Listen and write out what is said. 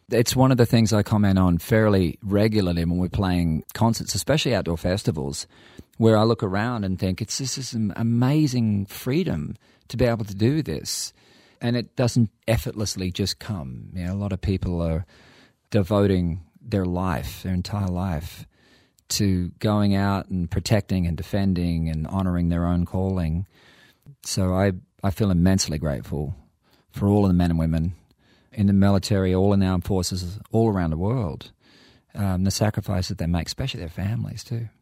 It's one of the things I comment on fairly regularly when we're playing concerts, especially outdoor festivals, where I look around and think it's just this amazing freedom to be able to do this. And it doesn't effortlessly just come. A lot of people are devoting their life, their entire life, to going out and protecting and defending and honouring their own calling. So I feel immensely grateful for all of the men and women in the military, all in the armed forces, all around the world, the sacrifices they make, especially their families too.